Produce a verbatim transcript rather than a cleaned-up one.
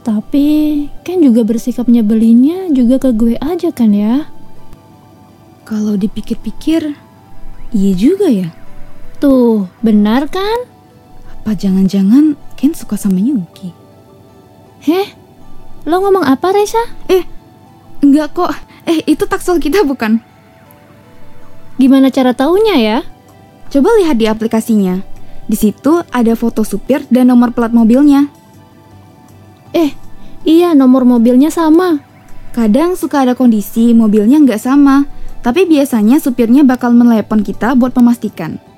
Tapi kan juga bersikap nyebelinnya juga ke gue aja kan ya. Kalau dipikir-pikir, iya juga ya. Tuh, benar kan? Apa jangan-jangan Ken suka sama Yuki? Heh, lo ngomong apa Reza? Eh, enggak kok. Eh, itu taksel kita bukan? Gimana cara taunya ya? Coba lihat di aplikasinya. Di situ ada foto supir dan nomor plat mobilnya. Eh, iya nomor mobilnya sama. Kadang suka ada kondisi mobilnya nggak sama, tapi biasanya supirnya bakal menelepon kita buat memastikan.